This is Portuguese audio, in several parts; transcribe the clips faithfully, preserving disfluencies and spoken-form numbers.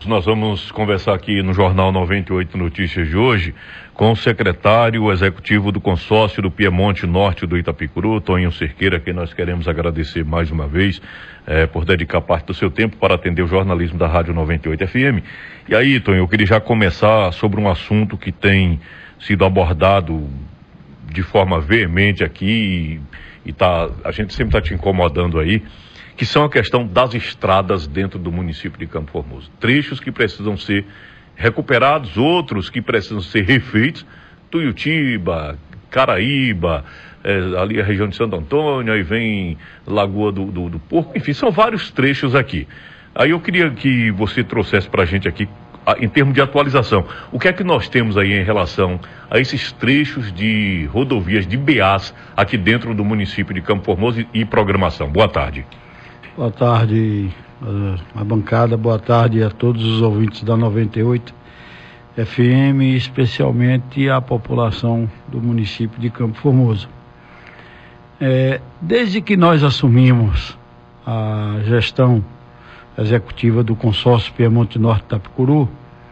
Nós vamos conversar aqui no Jornal noventa e oito Notícias de hoje com o secretário executivo do consórcio do Piemonte Norte do Itapicuru, Toninho Cerqueira, que nós queremos agradecer mais uma vez eh, por dedicar parte do seu tempo para atender o jornalismo da Rádio noventa e oito F M. E aí, Toninho, eu queria já começar sobre um assunto que tem sido abordado de forma veemente aqui e, e tá, a gente sempre está te incomodando aí, que são a questão das estradas dentro do município de Campo Formoso. Trechos que precisam ser recuperados, outros que precisam ser refeitos. Tuiutiba, Caraíba, é, ali a região de Santo Antônio, aí vem Lagoa do, do, do Porco, enfim, são vários trechos aqui. Aí eu queria que você trouxesse para a gente aqui, a, em termos de atualização, o que é que nós temos aí em relação a esses trechos de rodovias, de B As, aqui dentro do município de Campo Formoso e, e programação. Boa tarde. Boa tarde a bancada, boa tarde a todos os ouvintes da noventa e oito F M, especialmente a população do município de Campo Formoso. É, desde que nós assumimos a gestão executiva do consórcio Piemonte Norte Itapicuru,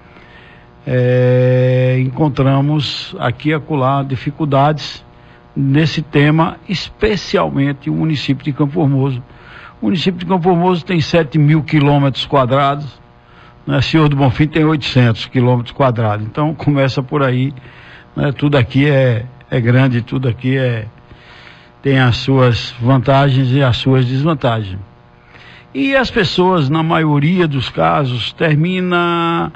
é, encontramos aqui e acolá dificuldades nesse tema, especialmente o município de Campo Formoso. O município de Campo Formoso tem sete mil quilômetros quadrados, né? Senhor do Bonfim tem oitocentos quilômetros quadrados. Então começa por aí, né? Tudo aqui é, é grande, tudo aqui é, tem as suas vantagens e as suas desvantagens. E as pessoas, na maioria dos casos, terminam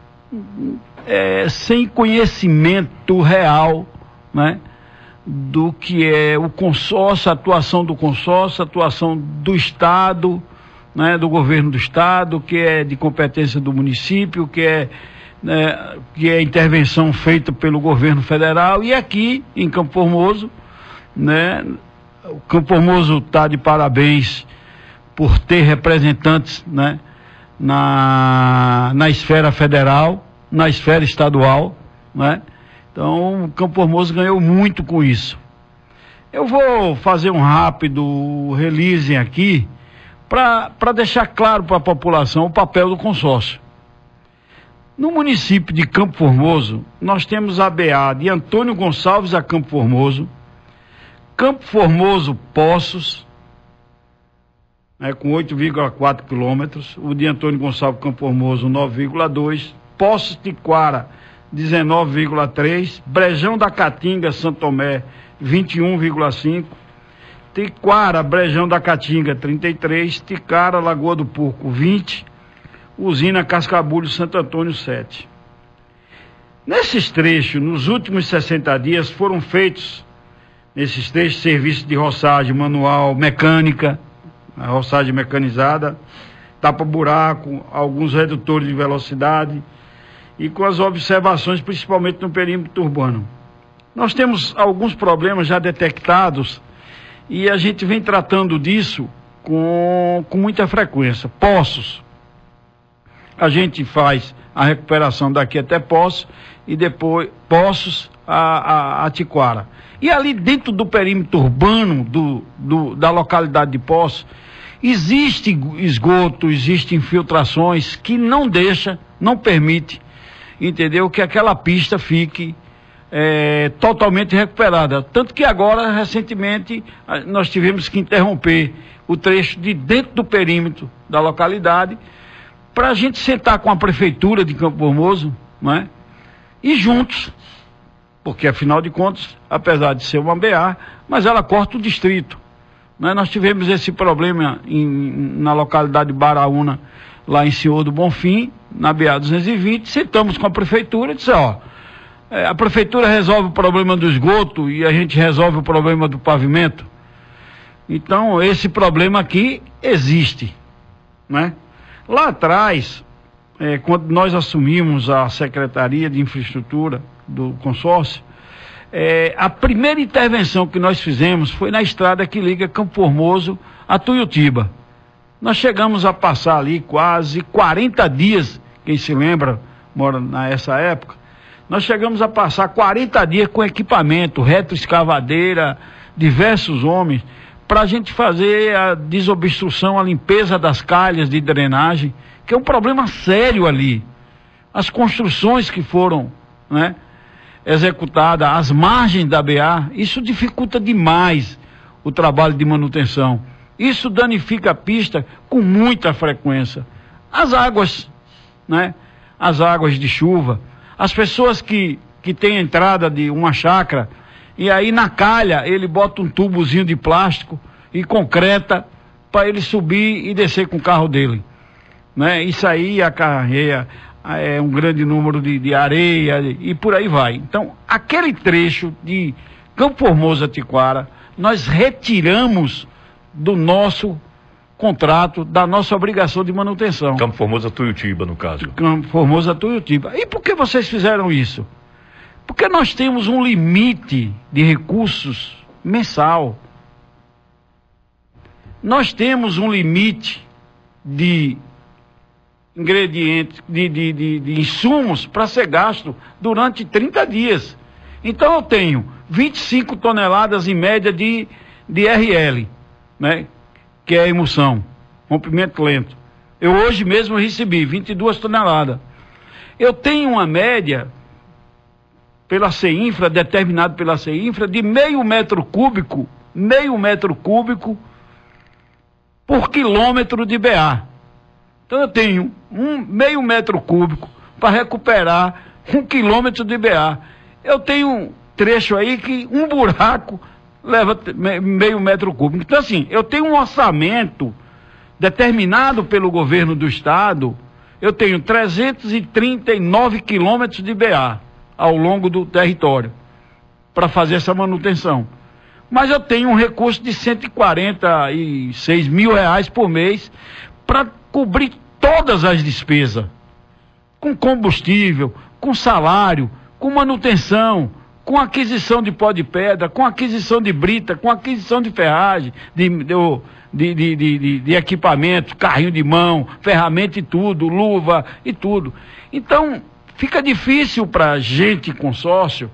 é, sem conhecimento real, né? Do que é o consórcio, a atuação do consórcio, a atuação do Estado, né, do governo do Estado, que é de competência do município, que é, né, que é intervenção feita pelo governo federal. E aqui em Campo Formoso, né, o Campo Formoso está de parabéns por ter representantes, né, na, na esfera federal, na esfera estadual, né? Então, o Campo Formoso ganhou muito com isso. Eu vou fazer um rápido release aqui para deixar claro para a população o papel do consórcio. No município de Campo Formoso, nós temos a B A de Antônio Gonçalves a Campo Formoso, Campo Formoso Poços, né, com oito vírgula quatro quilômetros, o de Antônio Gonçalves Campo Formoso nove vírgula dois, Poços Tiquara dezenove vírgula três, Brejão da Caatinga, Santo Tomé, vinte e um vírgula cinco, Tiquara, Brejão da Caatinga, trinta e três, Ticara, Lagoa do Porco, vinte, Usina Cascabulho, Santo Antônio, sete. Nesses trechos, nos últimos sessenta dias, foram feitos, nesses trechos, serviços de roçagem manual, mecânica, a roçagem mecanizada, tapa-buraco, alguns redutores de velocidade, e com as observações, principalmente no perímetro urbano. Nós temos alguns problemas já detectados e a gente vem tratando disso com, com muita frequência. Poços. A gente faz a recuperação daqui até Poços e depois Poços a, a, a Tiquara. E ali dentro do perímetro urbano do, do, da localidade de Poços, existe esgoto, existem infiltrações que não deixa, não permite, entendeu? Que aquela pista fique é, totalmente recuperada. Tanto que agora, recentemente, nós tivemos que interromper o trecho de dentro do perímetro da localidade para a gente sentar com a prefeitura de Campo Formoso, né? E juntos, porque afinal de contas, apesar de ser uma B A, mas ela corta o distrito, né? Nós tivemos esse problema em, na localidade de Baraúna, lá em Senhor do Bonfim, na B A duzentos e vinte, sentamos com a prefeitura e disse, ó, é, a prefeitura resolve o problema do esgoto e a gente resolve o problema do pavimento. Então, esse problema aqui existe, né? Lá atrás, é, quando nós assumimos a Secretaria de Infraestrutura do consórcio, é, a primeira intervenção que nós fizemos foi na estrada que liga Campo Formoso a Tuiutiba. Nós chegamos a passar ali quase quarenta dias, quem se lembra, mora nessa época, nós chegamos a passar quarenta dias com equipamento, retroescavadeira, diversos homens, para a gente fazer a desobstrução, a limpeza das calhas de drenagem que é um problema sério ali. As construções que foram, né, executadas às margens da B A, isso dificulta demais o trabalho de manutenção. Isso danifica a pista com muita frequência. As águas, né, as águas de chuva, as pessoas que, que têm entrada de uma chácara, e aí na calha ele bota um tubozinho de plástico e concreta para ele subir e descer com o carro dele, né? Isso aí acarreia é, um grande número de, de areia e por aí vai. Então, aquele trecho de Campo Formoso a Tiquara, nós retiramos do nosso contrato, da nossa obrigação de manutenção. Campo Formoso a Tuiutiba, no caso. Campo Formoso a Tuiutiba. E por que vocês fizeram isso? Porque nós temos um limite de recursos mensal. Nós temos um limite de ingredientes, de, de, de, de insumos para ser gasto durante trinta dias. Então eu tenho vinte e cinco toneladas em média de, de R L, né? Que é a emulsão, rompimento lento. Eu hoje mesmo recebi vinte e duas toneladas. Eu tenho uma média pela CEINFRA, determinado pela CEINFRA, de meio metro cúbico, meio metro cúbico por quilômetro de B A. Então eu tenho um meio metro cúbico para recuperar um quilômetro de B A. Eu tenho um trecho aí que um buraco leva meio metro cúbico. Então assim, eu tenho um orçamento determinado pelo governo do estado, eu tenho trezentos e trinta e nove quilômetros de B A ao longo do território para fazer essa manutenção. Mas eu tenho um recurso de cento e quarenta e seis mil reais por mês para cobrir todas as despesas, com combustível, com salário, com manutenção, com aquisição de pó de pedra, com aquisição de brita, com aquisição de ferragem, de, de, de, de, de, de equipamento, carrinho de mão, ferramenta e tudo, luva e tudo. Então, fica difícil para a gente, consórcio,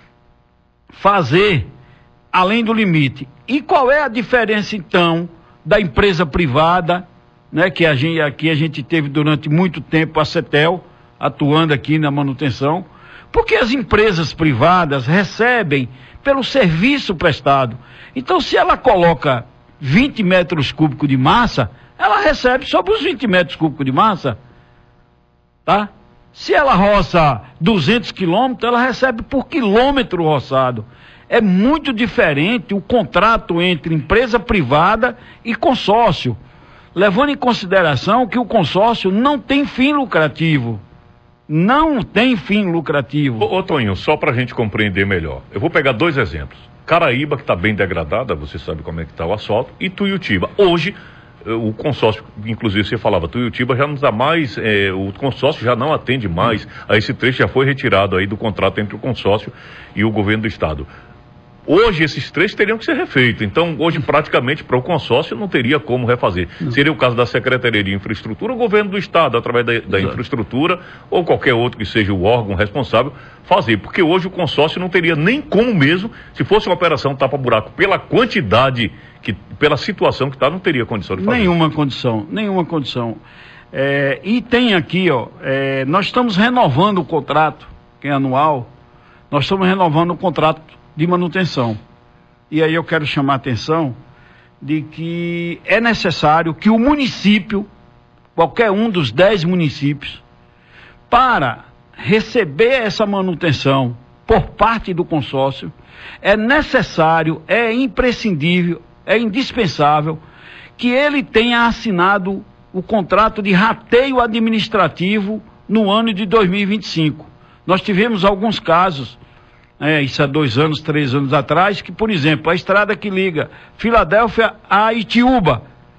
fazer além do limite. E qual é a diferença, então, da empresa privada, né, que a gente, aqui a gente teve durante muito tempo a CETEL, atuando aqui na manutenção? Porque as empresas privadas recebem pelo serviço prestado. Então, se ela coloca vinte metros cúbicos de massa, ela recebe sobre os vinte metros cúbicos de massa, tá? Se ela roça duzentos quilômetros, ela recebe por quilômetro roçado. É muito diferente o contrato entre empresa privada e consórcio, levando em consideração que o consórcio não tem fim lucrativo. Não tem fim lucrativo. Ô, ô Toninho, só para a gente compreender melhor, eu vou pegar dois exemplos. Caraíba, que está bem degradada, você sabe como é que está o asfalto, e Tuiutiba. Hoje, o consórcio, inclusive você falava, Tuiutiba já não dá mais, é, o consórcio já não atende mais, a esse trecho já foi retirado aí do contrato entre o consórcio e o governo do estado. Hoje esses trechos teriam que ser refeitos, então hoje praticamente para o consórcio não teria como refazer. Não. Seria o caso da Secretaria de Infraestrutura, o governo do estado, através da, da infraestrutura, ou qualquer outro que seja o órgão responsável, fazer, porque hoje o consórcio não teria nem como mesmo, se fosse uma operação tapa-buraco, pela quantidade, que, pela situação que está, não teria condição de fazer. Nenhuma condição, nenhuma condição. É, e tem aqui, ó, é, nós estamos renovando o contrato, que é anual, nós estamos renovando o contrato de manutenção. E aí eu quero chamar a atenção de que é necessário que o município, qualquer um dos dez municípios, para receber essa manutenção por parte do consórcio, é necessário, é imprescindível, é indispensável que ele tenha assinado o contrato de rateio administrativo no ano de dois mil e vinte e cinco. Nós tivemos alguns casos, É, isso há dois anos, três anos atrás, que, por exemplo, a estrada que liga Filadélfia a Itiúba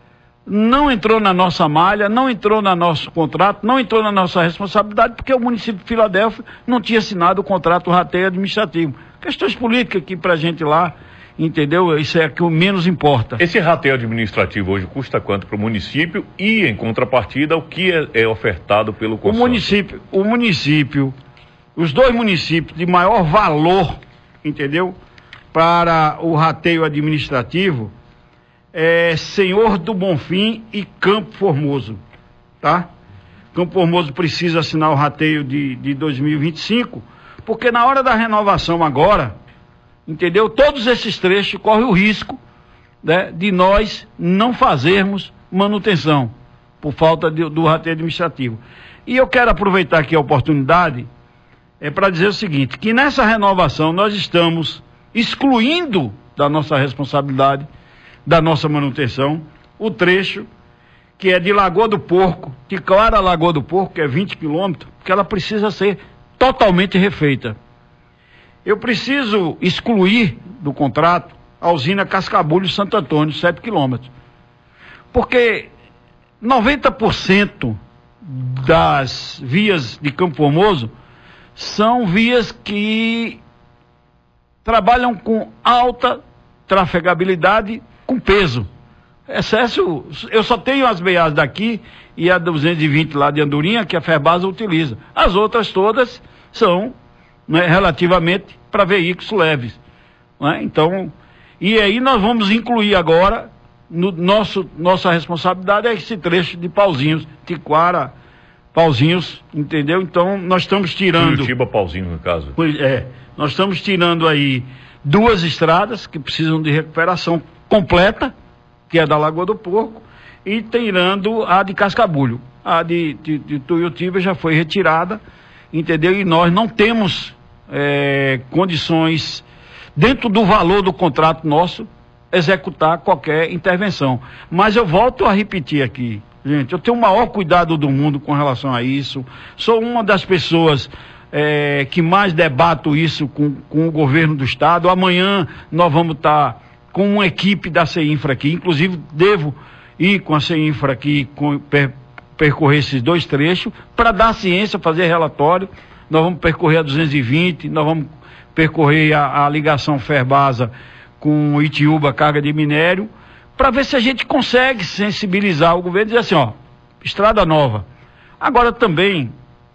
não entrou na nossa malha, não entrou no nosso contrato, não entrou na nossa responsabilidade, porque o município de Filadélfia não tinha assinado o contrato rateio administrativo. Questões políticas aqui pra gente lá, entendeu? Isso é que o menos importa. Esse rateio administrativo hoje custa quanto para o município e, em contrapartida, o que é, é ofertado pelo consórcio? O município, o município Os dois municípios de maior valor, entendeu? Para o rateio administrativo é Senhor do Bonfim e Campo Formoso, tá? Campo Formoso precisa assinar o rateio de, de dois mil e vinte e cinco, porque na hora da renovação agora, entendeu? Todos esses trechos correm o risco, né, de nós não fazermos manutenção, por falta de, do rateio administrativo. E eu quero aproveitar aqui a oportunidade é para dizer o seguinte, que nessa renovação nós estamos excluindo da nossa responsabilidade, da nossa manutenção, o trecho que é de Lagoa do Porco, de Clara a Lagoa do Porco, que é vinte quilômetros, que ela precisa ser totalmente refeita. Eu preciso excluir do contrato a usina Cascabulho Santo Antônio, sete quilômetros. Porque noventa por cento das vias de Campo Formoso são vias que trabalham com alta trafegabilidade com peso. Excesso, eu só tenho as B As daqui e a duzentos e vinte lá de Andorinha, que a Ferbasa utiliza. As outras todas são, né, relativamente para veículos leves. Né? Então, e aí nós vamos incluir agora, no nosso, nossa responsabilidade é esse trecho de Pauzinhos, Tiquara, Pauzinhos, entendeu? Então nós estamos tirando... Curitiba, Pauzinhos no caso. É, nós estamos tirando aí duas estradas que precisam de recuperação completa, que é da Lagoa do Porco, e tirando a de Cascabulho. A de, de, de Tuiutiba já foi retirada, entendeu? E nós não temos é, condições, dentro do valor do contrato nosso, executar qualquer intervenção. Mas eu volto a repetir aqui, gente, eu tenho o maior cuidado do mundo com relação a isso, sou uma das pessoas é, que mais debato isso com, com o governo do estado. Amanhã nós vamos estar... Tá com uma equipe da CEINFRA aqui, inclusive devo ir com a CEINFRA aqui, com, per, percorrer esses dois trechos, para dar ciência, fazer relatório. Nós vamos percorrer a duzentos e vinte, nós vamos percorrer a, a ligação Ferbasa com Itiúba, carga de minério, para ver se a gente consegue sensibilizar o governo e dizer assim, ó, estrada nova. Agora também,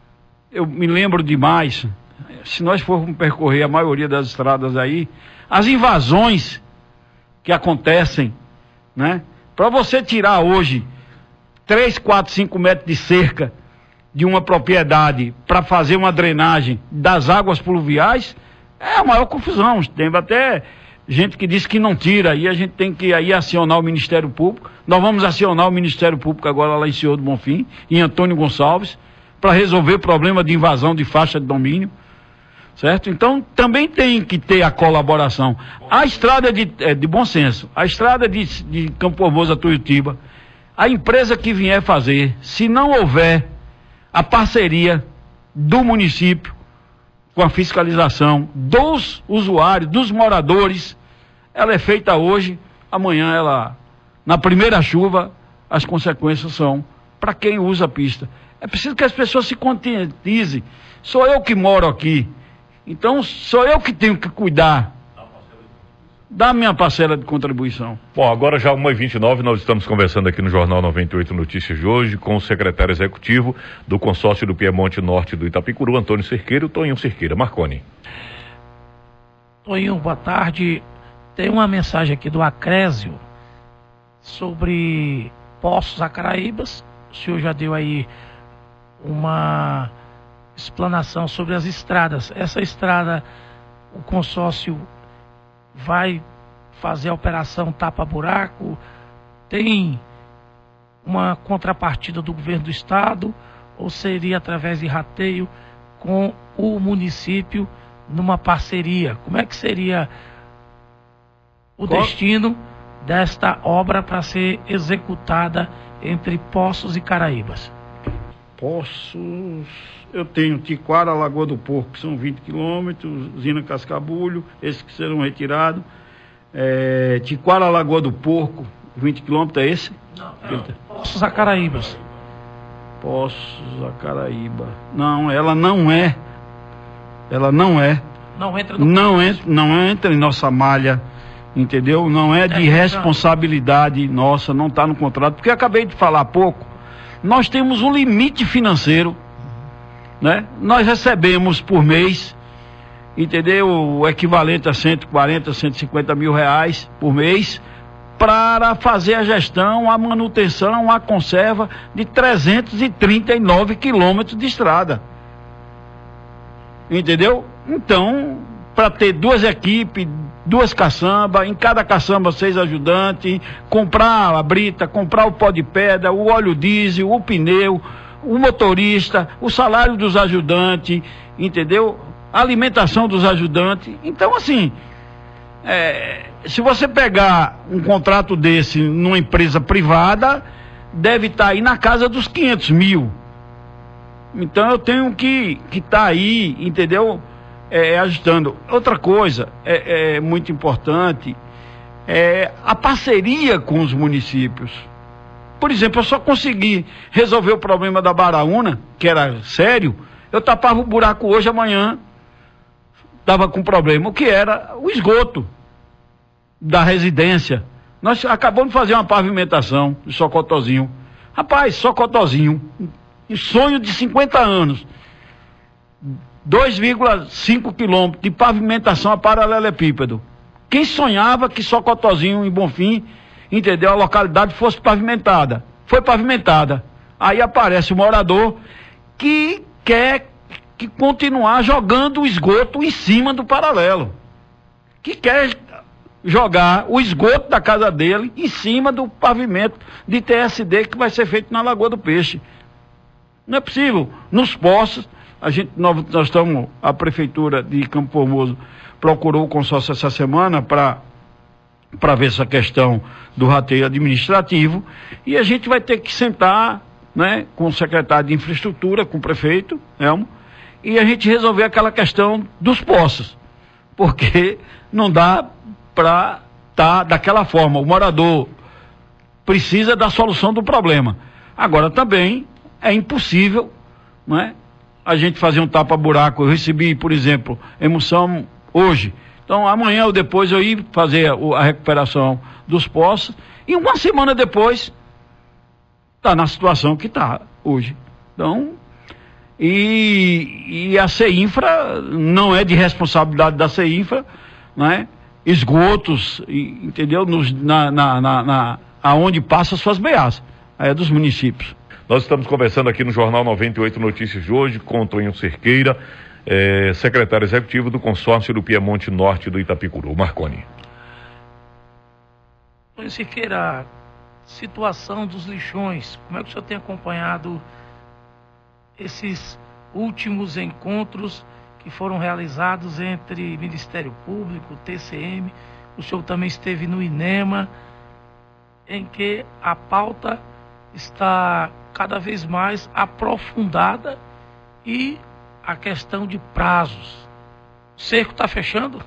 eu me lembro demais, se nós formos percorrer a maioria das estradas aí, as invasões que acontecem, né? Para você tirar hoje três, quatro, cinco metros de cerca de uma propriedade para fazer uma drenagem das águas pluviais, é a maior confusão. Tem até gente que diz que não tira, e a gente tem que aí acionar o Ministério Público. Nós vamos acionar o Ministério Público agora lá em Senhor do Bonfim, em Antônio Gonçalves, para resolver problema de invasão de faixa de domínio. Certo? Então, também tem que ter a colaboração. A estrada de, é, de bom senso, a estrada de, de Campo Formoso a Tuiutiba, a empresa que vier fazer, se não houver a parceria do município com a fiscalização dos usuários, dos moradores, ela é feita hoje, amanhã ela, na primeira chuva, as consequências são para quem usa a pista. É preciso que as pessoas se conscientizem. Sou eu que moro aqui. Então, sou eu que tenho que cuidar da minha parcela de contribuição. Bom, agora já uma e vinte e nove, nós estamos conversando aqui no Jornal noventa e oito Notícias de hoje com o secretário executivo do consórcio do Piemonte Norte do Itapicuru, Antônio Cerqueira, o Toninho Cerqueira. Marconi. Toninho, boa tarde. Tem uma mensagem aqui do Acrésio sobre Poços Acaraíbas. O senhor já deu aí uma explanação sobre as estradas. Essa estrada, o consórcio vai fazer a operação tapa-buraco? Tem uma contrapartida do governo do estado ou seria através de rateio com o município numa parceria? Como é que seria o Qual? destino desta obra para ser executada entre Poços e Caraíbas? Poços... Eu tenho Tiquara, Lagoa do Porco, que são vinte quilômetros, usina Cascabulho, esses que serão retirados. É, Tiquara, Lagoa do Porco, vinte quilômetros, é esse? Não, não. Poços Acaraíbas. Poços Acaraíba. Não, ela não é. Ela não é. Não entra no não entra, não entra em nossa malha, entendeu? Não é de responsabilidade nossa, não está no contrato. Porque eu acabei de falar há pouco, nós temos um limite financeiro. Né? Nós recebemos por mês, entendeu? O equivalente a cento e quarenta, cento e cinquenta mil reais por mês, para fazer a gestão, a manutenção, a conserva de trezentos e trinta e nove quilômetros de estrada. Entendeu? Então, para ter duas equipes, duas caçambas, em cada caçamba seis ajudantes, comprar a brita, comprar o pó de pedra, o óleo diesel, o pneu, o motorista, o salário dos ajudantes, entendeu? A alimentação dos ajudantes. Então, assim, é, se você pegar um contrato desse numa empresa privada, deve estar aí na casa dos quinhentos mil. Então eu tenho que que tá aí, entendeu? É, ajustando. Outra coisa é, é muito importante é a parceria com os municípios. Por exemplo, eu só consegui resolver o problema da Baraúna, que era sério. Eu tapava o buraco hoje, amanhã estava com problema, o que era o esgoto da residência. Nós acabamos de fazer uma pavimentação de Socotozinho. Rapaz, Socotozinho, um sonho de cinquenta anos, dois vírgula cinco quilômetros de pavimentação a paralelepípedo. Quem sonhava que Socotozinho, em Bonfim, entendeu, a localidade fosse pavimentada? Foi pavimentada. Aí aparece o morador que quer que continuar jogando o esgoto em cima do paralelo, que quer jogar o esgoto da casa dele em cima do pavimento de T S D que vai ser feito na Lagoa do Peixe. Não é possível. Nos poços, a gente, nós, nós estamos, a Prefeitura de Campo Formoso procurou o consórcio essa semana para para ver essa questão do rateio administrativo, e a gente vai ter que sentar, né, com o secretário de Infraestrutura, com o prefeito, Elmo, e a gente resolver aquela questão dos poços, porque não dá para estar tá daquela forma. O morador precisa da solução do problema. Agora também é impossível, né, a gente fazer um tapa-buraco. Eu recebi, por exemplo, emoção hoje. Então amanhã ou depois eu ir fazer a, a recuperação dos poços, e uma semana depois está na situação que está hoje. Então, e, e a CEINFRA não é de responsabilidade da CEINFRA, né? Esgotos, entendeu? Nos, na, na, na, na, aonde passa as suas beaças, é dos municípios. Nós estamos conversando aqui no Jornal noventa e oito Notícias de hoje com Tonho Cerqueira, é, secretário executivo do consórcio do Piemonte Norte do Itapicuru. Marconi. Tonho Cerqueira, situação dos lixões, como é que o senhor tem acompanhado esses últimos encontros que foram realizados entre Ministério Público, T C M? O senhor também esteve no INEMA, em que a pauta está cada vez mais aprofundada, e a questão de prazos. O cerco está fechando?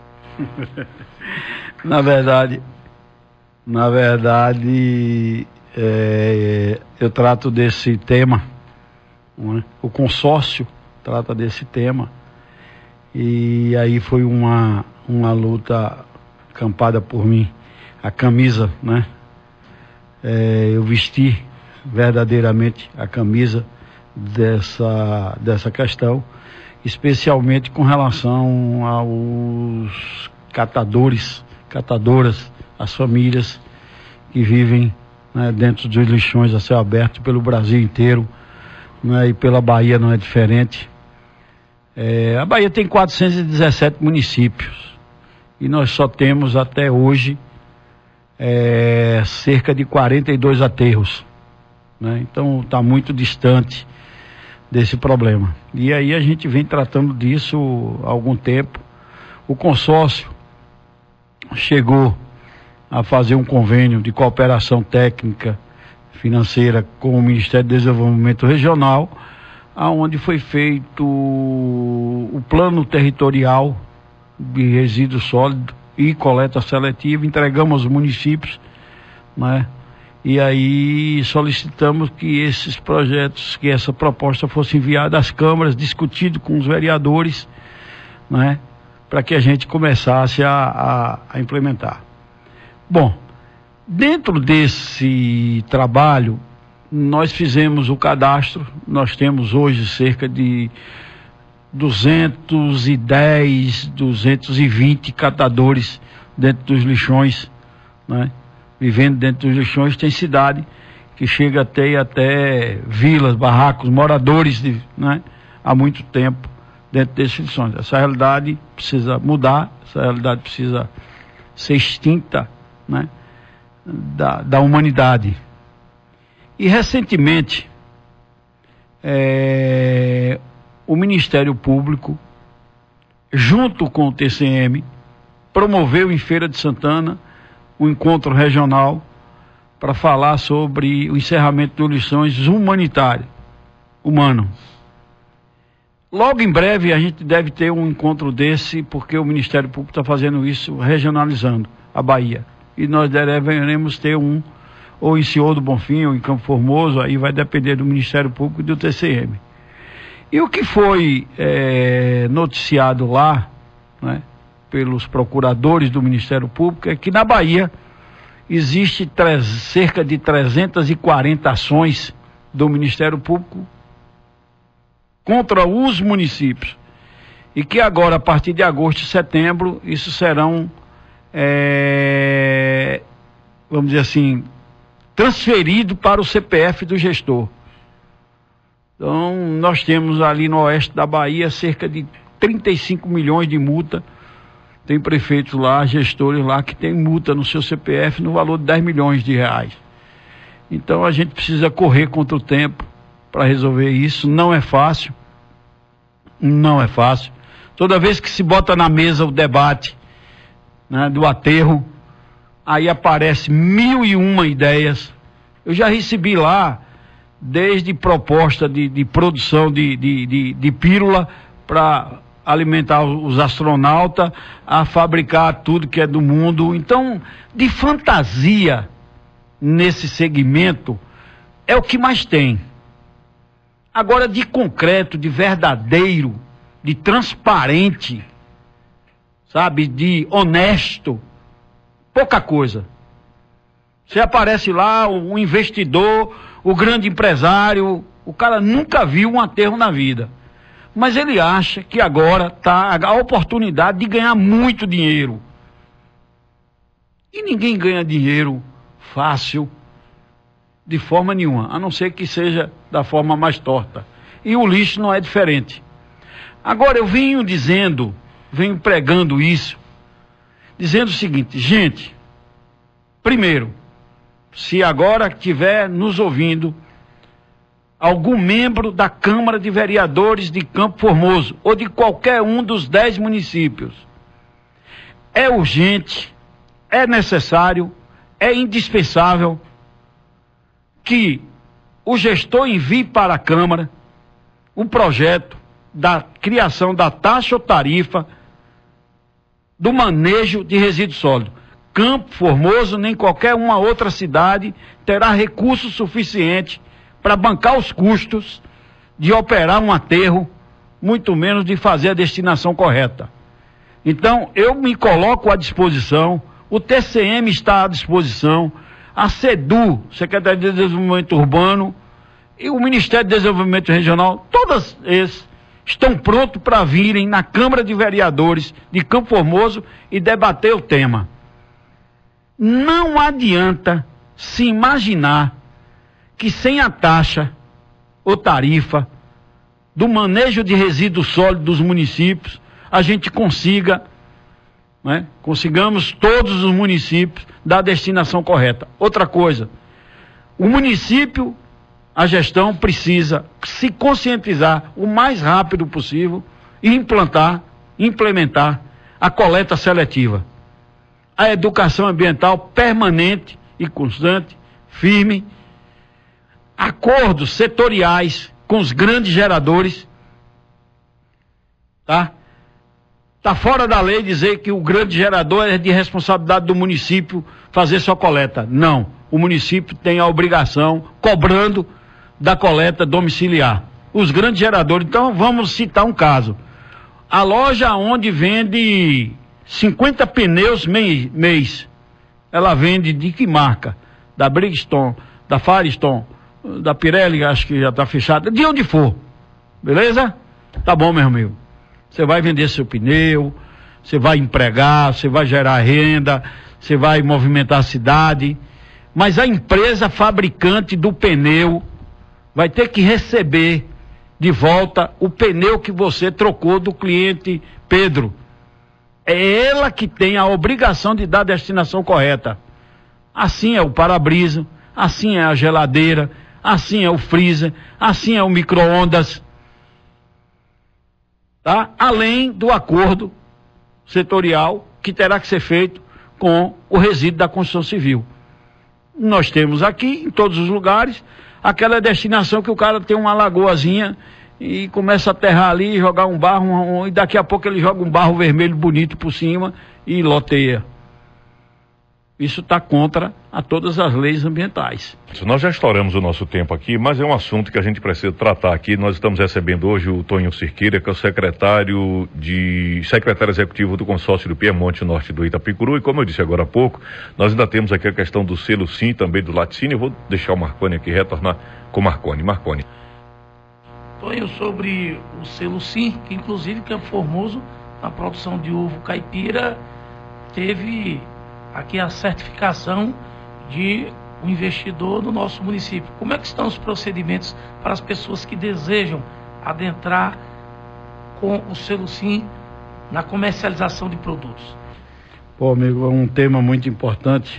Na verdade, na verdade, é, eu trato desse tema, né? O consórcio trata desse tema, e aí foi uma, uma luta campada por mim. A camisa, né? É, eu vesti verdadeiramente a camisa dessa, dessa questão, especialmente com relação aos catadores, catadoras, as famílias que vivem, né, dentro dos lixões a céu aberto pelo Brasil inteiro, né, e pela Bahia não é diferente. É, a Bahia tem quatrocentos e dezessete municípios e nós só temos até hoje é, cerca de quarenta e dois aterros, né? Então está muito distante desse problema. E aí a gente vem tratando disso há algum tempo. O consórcio chegou a fazer um convênio de cooperação técnica financeira com o Ministério do Desenvolvimento Regional, aonde foi feito o plano territorial de resíduo sólido e coleta seletiva, entregamos aos municípios, né? E aí solicitamos que esses projetos, que essa proposta fosse enviada às câmaras, discutido com os vereadores, né, para que a gente começasse a, a, a implementar. Bom, dentro desse trabalho, nós fizemos o cadastro. Nós temos hoje cerca de duzentos e dez, duzentos e vinte catadores dentro dos lixões, né? vivendo dentro dos lixões. Tem cidade que chega a ter até vilas, barracos, moradores de, né, há muito tempo dentro desses lixões. Essa realidade precisa mudar, essa realidade precisa ser extinta, né, da, da humanidade. E recentemente é, o Ministério Público, junto com o T C M, promoveu em Feira de Santana um encontro regional para falar sobre o encerramento de lições humanitárias, humano. Logo em breve a gente deve ter um encontro desse, porque o Ministério Público está fazendo isso, regionalizando a Bahia. E nós devemos ter um, ou em Senhor do Bonfim, ou em Campo Formoso, aí vai depender do Ministério Público e do T C M. E o que foi é, noticiado lá, né, pelos procuradores do Ministério Público, é que na Bahia existe três, cerca de trezentas e quarenta ações do Ministério Público contra os municípios. E que agora, a partir de agosto e setembro, isso serão, é, vamos dizer assim, transferido para o C P F do gestor. Então, nós temos ali no oeste da Bahia cerca de trinta e cinco milhões de multa. Tem prefeitos lá, gestores lá, que tem multa no seu C P F no valor de dez milhões de reais. Então, a gente precisa correr contra o tempo para resolver isso. Não é fácil. Não é fácil. Toda vez que se bota na mesa o debate, né, do aterro, aí aparece mil e uma ideias. Eu já recebi lá, desde proposta de, de produção de, de, de, de pílula para alimentar os astronautas, a fabricar tudo que é do mundo. Então, de fantasia nesse segmento é o que mais tem. Agora, de concreto, de verdadeiro, de transparente, sabe, de honesto, pouca coisa. Você aparece lá, o investidor, o grande empresário, o cara nunca viu um aterro na vida. Mas ele acha que agora está a oportunidade de ganhar muito dinheiro. E ninguém ganha dinheiro fácil, de forma nenhuma, a não ser que seja da forma mais torta. E o lixo não é diferente. Agora, eu venho dizendo, venho pregando isso, dizendo o seguinte: gente, primeiro, se agora estiver nos ouvindo algum membro da Câmara de Vereadores de Campo Formoso, ou de qualquer um dos dez municípios, é urgente, é necessário, é indispensável que o gestor envie para a Câmara um projeto da criação da taxa ou tarifa do manejo de resíduos sólidos. Campo Formoso, nem qualquer uma outra cidade terá recurso suficiente para bancar os custos de operar um aterro, muito menos de fazer a destinação correta. Então, eu me coloco à disposição, o T C M está à disposição, a SEDU, Secretaria de Desenvolvimento Urbano, e o Ministério de Desenvolvimento Regional, todos esses estão prontos para virem na Câmara de Vereadores de Campo Formoso e debater o tema. Não adianta se imaginar que sem a taxa ou tarifa do manejo de resíduos sólidos dos municípios, a gente consiga, né, consigamos todos os municípios dar a destinação correta. Outra coisa, o município, a gestão precisa se conscientizar o mais rápido possível e implantar, implementar a coleta seletiva. A educação ambiental permanente e constante, firme, acordos setoriais com os grandes geradores, tá? Tá fora da lei dizer que o grande gerador é de responsabilidade do município fazer sua coleta. Não, o município tem a obrigação, cobrando da coleta domiciliar. Os grandes geradores, então vamos citar um caso. A loja onde vende cinquenta pneus mês, mês, ela vende de que marca? Da Bridgestone, da Firestone, da Pirelli, acho que já está fechada, de onde for, beleza? Tá bom, meu amigo. Você vai vender seu pneu, você vai empregar, você vai gerar renda, você vai movimentar a cidade. mas a empresa fabricante do pneu vai ter que receber de volta o pneu que você trocou do cliente Pedro. É ela que tem a obrigação de dar a destinação correta. Assim é o para-brisa, assim é a geladeira, assim é o freezer, assim é o micro-ondas. Tá? Além do acordo setorial que terá que ser feito com o resíduo da construção civil. Nós temos aqui, em todos os lugares, aquela destinação que o cara tem uma lagoazinha e começa a aterrar ali, jogar um barro, um, um, e daqui a pouco ele joga um barro vermelho bonito por cima e loteia. Isso está contra a todas as leis ambientais. Nós já estouramos o nosso tempo aqui, mas é um assunto que a gente precisa tratar aqui. Nós estamos recebendo hoje o Tonho Cerqueira, que é o secretário de secretário executivo do consórcio do Piemonte Norte do Itapicuru, e como eu disse agora há pouco, nós ainda temos aqui a questão do selo Sim, também do laticínio. Eu vou deixar o Marconi aqui retornar com o Marconi. Marconi. Tonho, sobre o selo Sim, que inclusive Campo Formoso, na produção de ovo caipira, teve aqui a certificação de um investidor do nosso município. Como é que estão os procedimentos para as pessoas que desejam adentrar com o selo Sim na comercialização de produtos? Pô, amigo, é um tema muito importante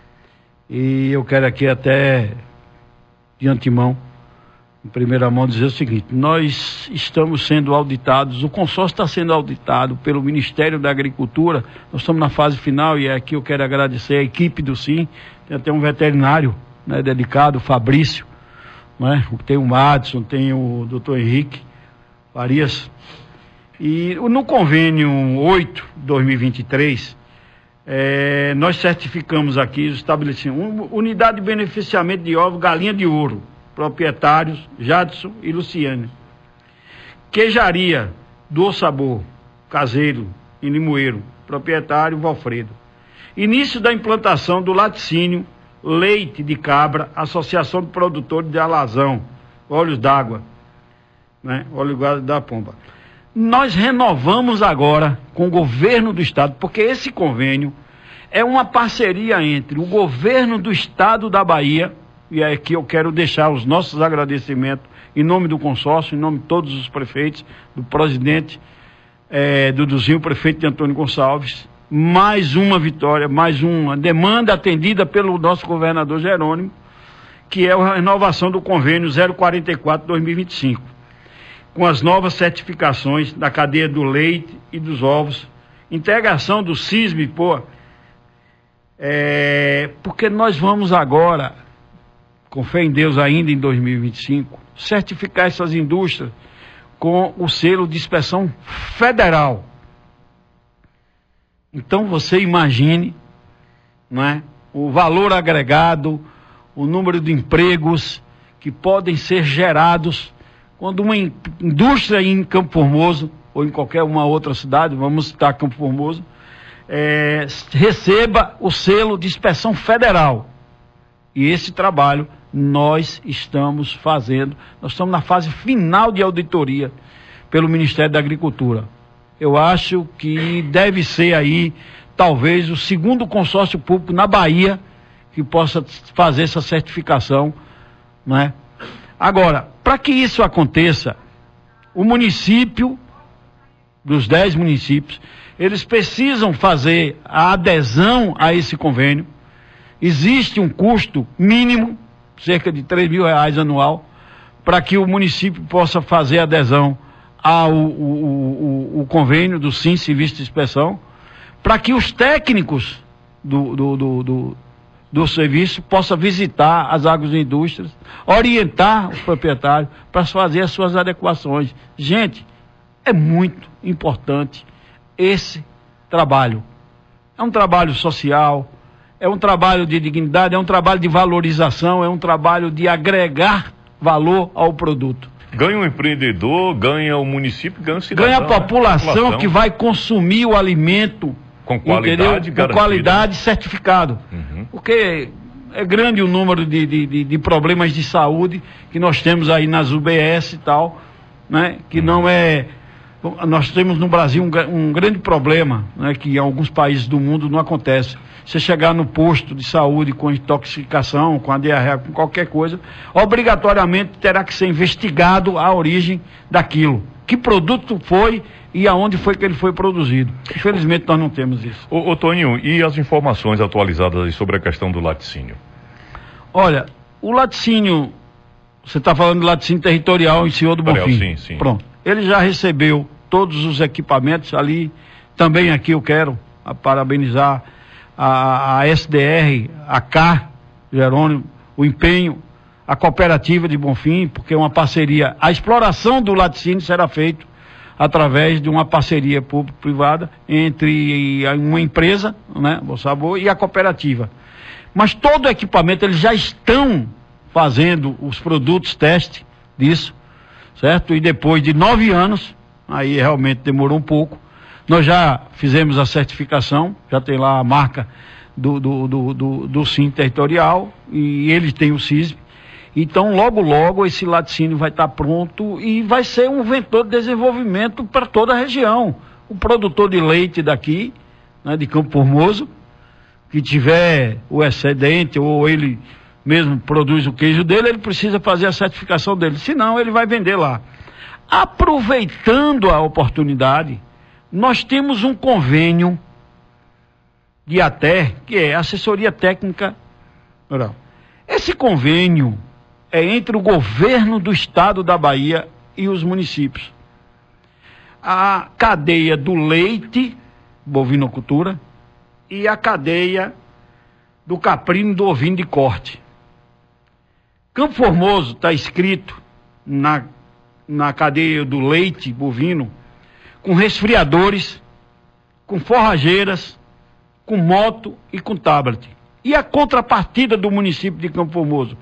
e eu quero aqui até de antemão, em primeira mão, dizer o seguinte: nós estamos sendo auditados, o consórcio está sendo auditado pelo Ministério da Agricultura. Nós estamos na fase final e aqui eu quero agradecer a equipe do Sim. Tem até um veterinário, né, dedicado, o Fabrício, né? Tem o Madison, tem o doutor Henrique Farias. E no convênio oito de dois mil e vinte e três, é, nós certificamos aqui os estabelecimentos, unidade de beneficiamento de ovo Galinha de Ouro, proprietários Jadson e Luciane. Queijaria do Sabor Caseiro em Limoeiro, proprietário Valfredo. Início da implantação do laticínio Leite de Cabra, Associação de Produtores de Alazão, Óleos d'Água, né? Óleo da Pomba. Nós renovamos agora com o governo do estado, porque esse convênio é uma parceria entre o governo do estado da Bahia, e aqui eu quero deixar os nossos agradecimentos em nome do consórcio, em nome de todos os prefeitos, do presidente é, Duduzinho, prefeito de Antônio Gonçalves. Mais uma vitória, mais uma demanda atendida pelo nosso governador Jerônimo, que é a renovação do convênio zero quarenta e quatro barra dois mil e vinte e cinco, com as novas certificações da cadeia do leite e dos ovos, integração do CISM, pô, é, porque nós vamos agora, com fé em Deus, ainda em dois mil e vinte e cinco, certificar essas indústrias com o selo de inspeção federal. Então você imagine, não é, o valor agregado, o número de empregos que podem ser gerados quando uma indústria em Campo Formoso, ou em qualquer uma outra cidade, vamos citar Campo Formoso, é, receba o selo de inspeção federal. E esse trabalho nós estamos fazendo, nós estamos na fase final de auditoria pelo Ministério da Agricultura. Eu acho que deve ser aí, talvez, o segundo consórcio público na Bahia que possa fazer essa certificação, não é? Agora, para que isso aconteça, o município, dos dez municípios, eles precisam fazer a adesão a esse convênio. Existe um custo mínimo, cerca de três mil reais anual, para que o município possa fazer adesão ao o, o, o convênio do Sim, Serviço de Inspeção, para que os técnicos do, do, do, do, do serviço possam visitar as agroindústrias, orientar os proprietários para fazer as suas adequações. Gente, é muito importante esse trabalho. É um trabalho social, é um trabalho de dignidade, é um trabalho de valorização, é um trabalho de agregar valor ao produto. Ganha o empreendedor, ganha o município, ganha o cidadão. Ganha a população, né? população. que vai consumir o alimento com qualidade, com qualidade certificado. Uhum. Porque é grande o número de, de, de, de problemas de saúde que nós temos aí nas U B S e tal, né? Que uhum. não é Nós temos no Brasil um, um grande problema, né, que em alguns países do mundo não acontece. Você chegar no posto de saúde com intoxicação, com a diarreia, com qualquer coisa, obrigatoriamente terá que ser investigado a origem daquilo. Que produto foi e aonde foi que ele foi produzido. Infelizmente nós não temos isso. Ô, ô Toninho, e as informações atualizadas aí sobre a questão do laticínio? Olha, o laticínio, você está falando de laticínio territorial em Senhor do Bonfim. Sim, sim. Pronto. Ele já recebeu todos os equipamentos ali. Também aqui eu quero a, parabenizar a, a S D R, a C A R, Jerônimo, o empenho, a cooperativa de Bonfim, porque é uma parceria. A exploração do laticínio será feita através de uma parceria público-privada entre uma empresa, né, Bom Sabor, e a cooperativa. Mas todo o equipamento, eles já estão fazendo os produtos teste disso, certo? E depois de nove anos, aí realmente demorou um pouco, nós já fizemos a certificação, já tem lá a marca do, do, do, do, do Sim Territorial, e eles têm o C I S B. Então, logo, logo, esse laticínio vai estar pronto e vai ser um vetor de desenvolvimento para toda a região. O produtor de leite daqui, né, de Campo Formoso, que tiver o excedente ou ele mesmo produz o queijo dele, ele precisa fazer a certificação dele, senão ele vai vender lá. Aproveitando a oportunidade, nós temos um convênio de A T E R, que é Assessoria Técnica Rural. Esse convênio é entre o governo do estado da Bahia e os municípios. A cadeia do leite, bovinocultura, e a cadeia do caprino e do ovino de corte. Campo Formoso está escrito na, na cadeia do leite bovino com resfriadores, com forrageiras, com moto e com tablet. E a contrapartida do município de Campo Formoso?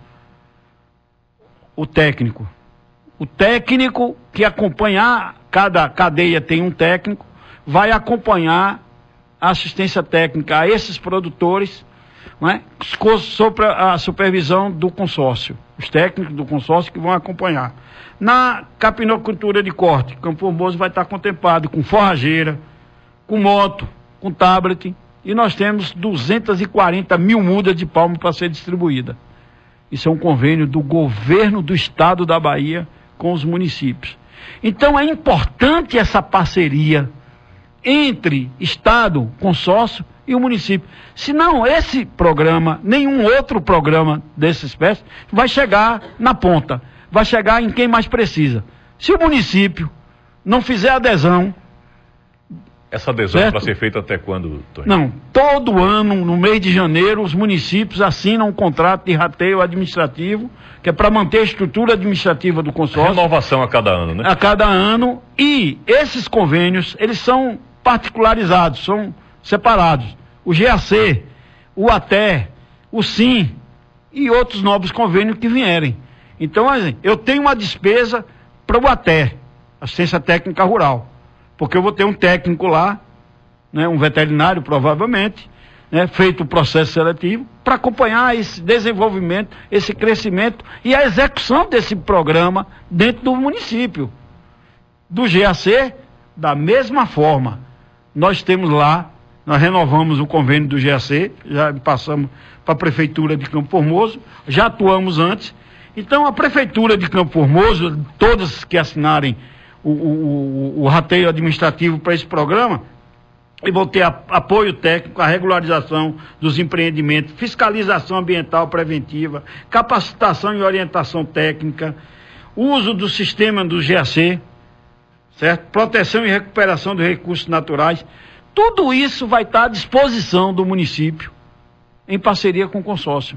O técnico. O técnico que acompanhar, cada cadeia tem um técnico, vai acompanhar a assistência técnica a esses produtores, né, sob a supervisão do consórcio. Os técnicos do consórcio que vão acompanhar. Na capinocultura de corte, Campo Formoso vai estar contemplado com forrageira, com moto, com tablet, e nós temos duzentas e quarenta mil mudas de palma para ser distribuída. Isso é um convênio do governo do estado da Bahia com os municípios. Então é importante essa parceria entre estado, consórcio e o município. Senão esse programa, nenhum outro programa dessa espécie, vai chegar na ponta, vai chegar em quem mais precisa. Se o município não fizer adesão... Essa adesão é para ser feita até quando, Toninho? Não, todo ano, no mês de janeiro, os municípios assinam um contrato de rateio administrativo, que é para manter a estrutura administrativa do consórcio. Renovação a cada ano, né? A cada ano, e esses convênios, eles são particularizados, são separados. O G A C, o A T E R, o Sim e outros novos convênios que vierem. Então, eu tenho uma despesa para o A T E R, Assistência Técnica Rural. Porque eu vou ter um técnico lá, né, um veterinário provavelmente, né, feito o processo seletivo, para acompanhar esse desenvolvimento, esse crescimento e a execução desse programa dentro do município. Do G A C, da mesma forma, nós temos lá, nós renovamos o convênio do G A C, já passamos para a Prefeitura de Campo Formoso, já atuamos antes. Então a Prefeitura de Campo Formoso, todas que assinarem O, o, o rateio administrativo para esse programa, e vão ter a, apoio técnico, a regularização dos empreendimentos, fiscalização ambiental preventiva, capacitação e orientação técnica, uso do sistema do G A C, certo? Proteção e recuperação dos recursos naturais. Tudo isso vai estar à disposição do município em parceria com o consórcio.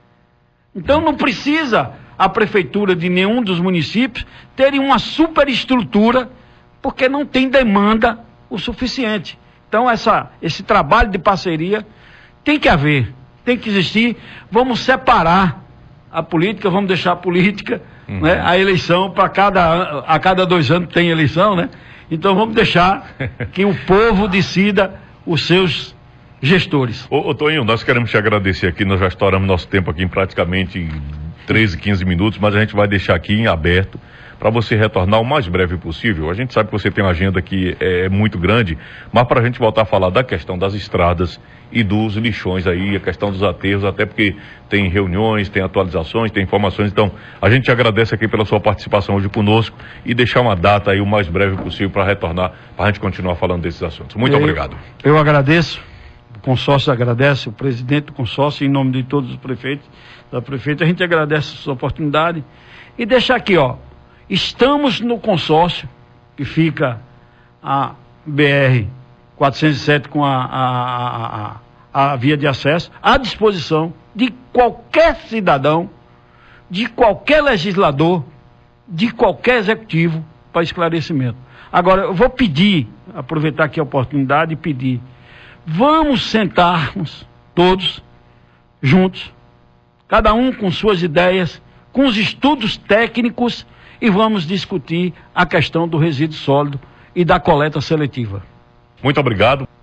Então não precisa a prefeitura de nenhum dos municípios terem uma superestrutura, porque não tem demanda o suficiente. Então essa, esse trabalho de parceria tem que haver, tem que existir. Vamos separar a política, vamos deixar a política, uhum. né, a eleição para cada, a cada dois anos tem eleição, né? Então vamos deixar que o povo decida os seus gestores. Ô, ô Toninho, nós queremos te agradecer aqui, nós já estouramos nosso tempo aqui em praticamente treze, quinze minutos, mas a gente vai deixar aqui em aberto para você retornar o mais breve possível. A gente sabe que você tem uma agenda que é, é muito grande, mas para a gente voltar a falar da questão das estradas e dos lixões aí, a questão dos aterros, até porque tem reuniões, tem atualizações, tem informações. Então, a gente agradece aqui pela sua participação hoje conosco e deixar uma data aí o mais breve possível para retornar, para a gente continuar falando desses assuntos. Muito eu, obrigado. Eu agradeço, o consórcio agradece, o presidente do consórcio, em nome de todos os prefeitos, da prefeita, a gente agradece essa oportunidade e deixar aqui, ó, estamos no consórcio que fica a B R quatrocentos e sete com a, a, a, a via de acesso à disposição de qualquer cidadão, de qualquer legislador, de qualquer executivo para esclarecimento. Agora, eu vou pedir, aproveitar aqui a oportunidade e pedir, vamos sentarmos todos juntos, cada um com suas ideias, com os estudos técnicos e vamos discutir a questão do resíduo sólido e da coleta seletiva. Muito obrigado.